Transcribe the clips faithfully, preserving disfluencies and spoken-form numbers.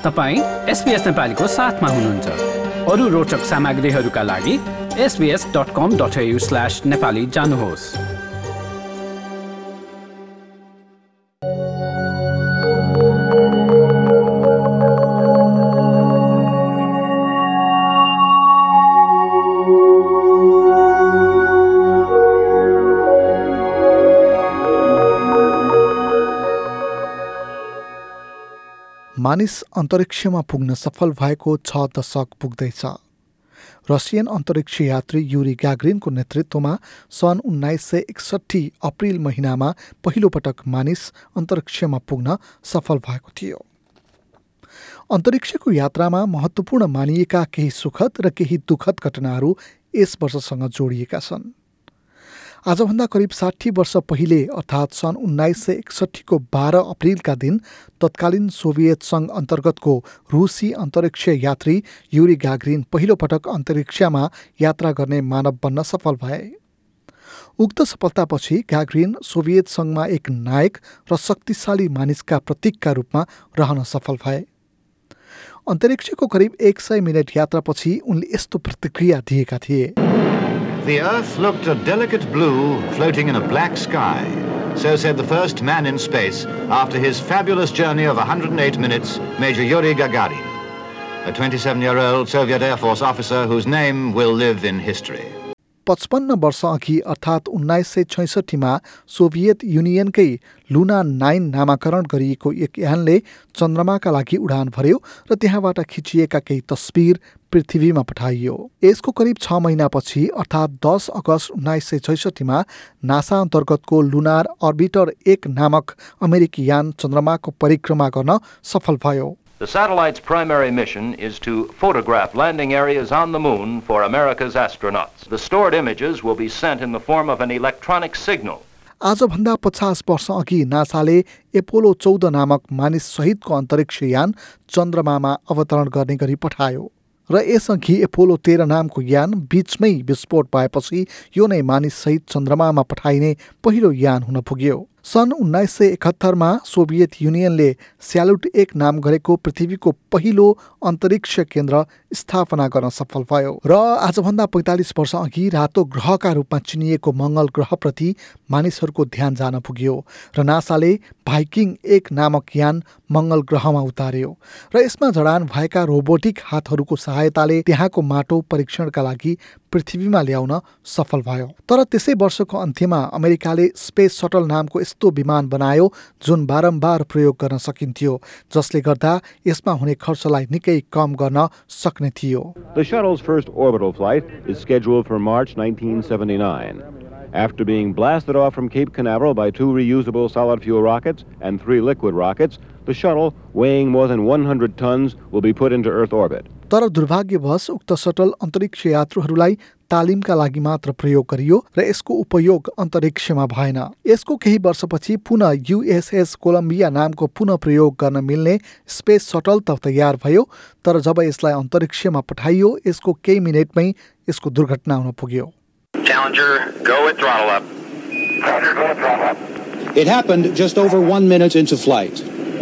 तपाईं एसबीएस नेपालीको साथमा हुनुहुन्छ। अरु रोचक सामग्रीहरूका लागि S B S dot com dot A U slash Nepali जानुहोस्। मानिस अन्तरिक्षमा पुग्न सफल भएको छ दशक पुग्दैछ। रसियन अन्तरिक्ष यात्री युरी गाग्रिनको नेतृत्वमा सन् उन्नाइस सय एकसट्ठी अप्रिल महिनामा पहिलो पटक मानिस अन्तरिक्षमा पुग्न सफल भएको थियो। अन्तरिक्षको यात्रामा महत्त्वपूर्ण मानिएका केही सुखद र केही दुःखद घटनाहरू यस वर्षसँग जोडिएका छन्। आजभन्दा करिब साठी वर्ष पहिले अर्थात् सन् उन्नाइस सय एकसट्ठीको बाह्र अप्रिलका दिन तत्कालीन सोभियत सङ्घ अन्तर्गतको रुसी अन्तरिक्ष यात्री युरी गाग्रिन पहिलो पटक अन्तरिक्षमा यात्रा गर्ने मानव बन्न सफल भए। उक्त सफलतापछि गाग्रिन सोभियत सङ्घमा एक नायक र शक्तिशाली मानिसका प्रतीकका रूपमा रहन सफल भए। अन्तरिक्षको करिब एक सय मिनट यात्रापछि उनले यस्तो प्रतिक्रिया दिएका थिए। The Earth looked a delicate blue floating in a black sky. So said the first man in space after his fabulous journey of one hundred eight minutes, Major Yuri Gagarin, a twenty-seven-year-old Soviet Air Force officer whose name will live in history. पचपन्न वर्ष अघि अर्थात् उन्नाइस सय छैसठीमा Soviet युनियनकै Luna nine नामाकरण गरिएको एक यानले चन्द्रमाका लागि उडान भर्यो र त्यहाँबाट खिचिएका केही तस्बिर पृथ्वीमा पठाइयो। यसको करिब छ महिनापछि अर्थात् दस अगस्त उन्नाइस सय छैसठीमा नासा अन्तर्गतको लुनार अर्बिटर एक नामक अमेरिकी यान चन्द्रमाको परिक्रमा गर्न सफल भयो। The satellite's primary mission is to photograph landing areas on the moon for America's astronauts. The stored images will be sent in the form of an electronic signal. आजभन्दा पचास वर्ष अघि नासाले एपोलो चौध नामक मानिस सहितको अन्तरिक्ष यान चन्द्रमामा अवतरण गर्ने गरी पठायो र यसअघि एपोलो तेह्र नामको यान बीचमै विस्फोट भएपछि यो नै मानिस सहित चन्द्रमामा पठाइने पहिलो यान हुन पुग्यो। सन् उन्नाइस सय एकहत्तरमा सोभियत युनियनले स्यालुट एक नाम गरेको पृथ्वीको पहिलो अन्तरिक्ष केन्द्र स्थापना गर्न सफल भयो र आजभन्दा पैँतालिस वर्ष अघि रातो ग्रहका रूपमा चिनिएको मङ्गल ग्रहप्रति मानिसहरूको ध्यान जान पुग्यो र नासाले भाइकिङ एक नामक यान मङ्गल ग्रहमा उतार्यो र यसमा जडान भएका रोबोटिक हातहरूको सहायताले त्यहाँको माटो परीक्षणका लागि पृथ्वीमा ल्याउन सफल भयो। तर त्यसै वर्षको अन्त्यमा अमेरिकाले स्पेस सटल नामको यस्तो विमान बनायो जुन बारम्बार प्रयोग गर्न सकिन्थ्यो, जसले गर्दा यसमा हुने खर्चलाई निकै कम गर्न सक्ने थियो। The shuttle's first orbital flight is scheduled for March nineteen seventy-nine. After being blasted off from Cape Canaveral by two reusable solid fuel rockets and three liquid rockets, the shuttle, weighing more than one hundred tons, will be put into Earth orbit. तर दुर्भाग्यवश उक्त subtle अन्तरिक्ष यात्रुहरूलाई तालिमका लागि मात्र प्रयोग गरियो र यसको उपयोग अन्तरिक्षमा भएन। यसको केही वर्षपछि पुनः युएसएस कोलम्बिया नामको पुनः प्रयोग गर्न मिल्ने स्पेस सटल त तयार भयो, तर जब यसलाई अन्तरिक्षमा पठाइयो यसको केही मिनेटमै यसको दुर्घटना हुन पुग्यो। Challenger, go with throttle up. Challenger, go with throttle up. It happened just over one minute into flight.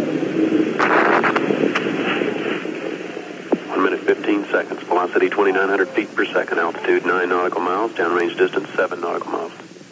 One minute, fifteen seconds. Velocity twenty-nine hundred feet per second. Altitude nine nautical miles. Downrange distance seven nautical miles.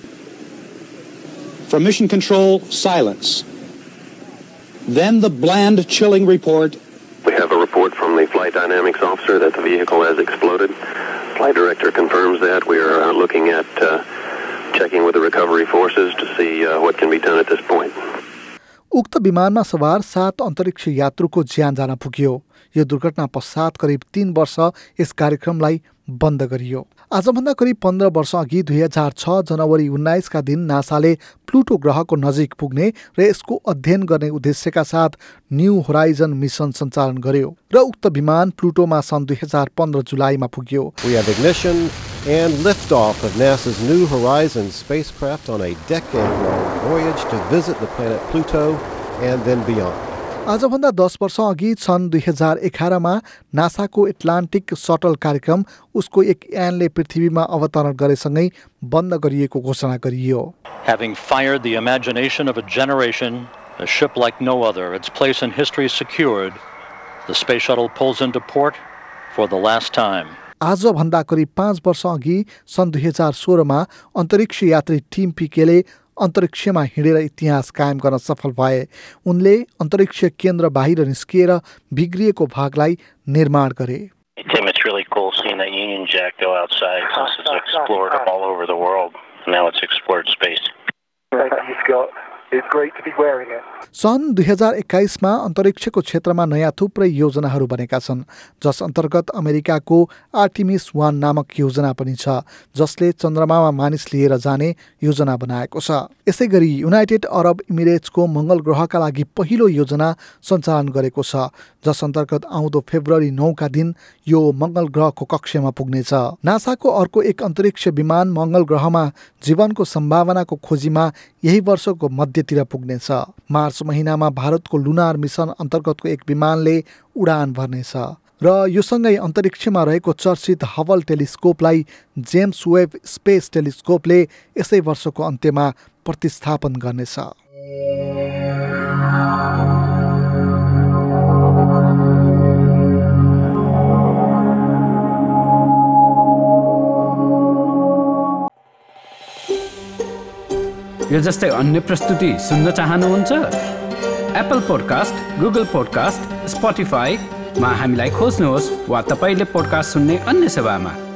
From Mission Control, silence. Then the bland, chilling report. We have a report from the flight dynamics officer that the vehicle has exploded. Flight director confirms that. We are uh, looking at uh, checking with the recovery forces to see uh, what can be done at this point. उक्त विमानमा सवार सात अन्तरिक्ष यात्रुको ज्यान जान पुग्यो। यो दुर्घटना पश्चात करिब तीन वर्ष यस कार्यक्रमलाई बन्द गरियो। आजभन्दा करिब पन्ध्र वर्ष अघि दुई हजार छ जनवरी उन्नाइसका दिन नासाले प्लुटो ग्रहको नजिक पुग्ने र यसको अध्ययन गर्ने उद्देश्यका साथ न्यू होराइजन मिसन सञ्चालन गर्यो र उक्त विमान प्लुटोमा सन् दुई हजार पन्ध्र जुलाईमा पुग्यो। We have ignition and liftoff of NASA's New Horizons spacecraft on a decade-long voyage to visit the planet Pluto and then beyond. आजभन्दा दस वर्ष अघि सन् दुई हजार एघारमा नासाको एटलान्टिक सटल कार्यक्रम उसको एक यानले पृथ्वीमा अवतरण गरेसँगै बन्द गरिएको घोषणा गरियो। Having fired the imagination of a generation, a ship like no other, its place in history secured, The space shuttle pulls into port for the last time. आजभन्दा करिब पाँच वर्ष अघि सन् दुई हजार सोह्रमा अन्तरिक्ष यात्री टिम पिकेले अन्तरिक्षमा हिँडेर इतिहास कायम गर्न सफल भए। उनले अन्तरिक्ष केन्द्र बाहिर निस्किएर बिग्रिएको भागलाई निर्माण गरे। Tim, it's really cool seeing that Union Jack go outside since it's explored all over the world. Now it's explored space. Thank you, Scott. It's great to be wearing it. सन् दुई हजार एक्काइसमा अन्तरिक्षको क्षेत्रमा नयाँ थुप्रै योजनाहरू बनेका छन्, जस अन्तर्गत अमेरिकाको आर्टिमिस वान नामक योजना पनि छ, जसले चन्द्रमामा मानिस लिएर जाने योजना बनाएको छ। यसै गरी युनाइटेड अरब इमिरेट्सको मङ्गल ग्रहका लागि पहिलो योजना सञ्चालन गरेको छ, जस अन्तर्गत आउँदो फेब्रुअरी नौका दिन यो मङ्गल ग्रहको कक्षमा पुग्नेछ। नासाको अर्को एक अन्तरिक्ष विमान मङ्गल ग्रहमा जीवनको सम्भावनाको खोजीमा यही वर्षको मध्यतिर पुग्नेछ। मार्च महिनामा भारतको लुनार मिसन अन्तर्गतको एक विमानले उडान भर्नेछ र यो सँगै अन्तरिक्षमा रहेको चर्चित हबल टेलिस्कोपलाई जेम्स वेब स्पेस टेलिस्कोपले यसै वर्षको अन्त्यमा प्रतिस्थापन गर्नेछ। यो जस्तै अन्य प्रस्तुति सुन्न चाहनुहुन्छ? एप्पल पोडकास्ट, गुगल पोडकास्ट, स्पोटिफाईमा हामीलाई खोज्नुहोस् वा तपाईले पोडकास्ट सुन्ने अन्य सेवामा।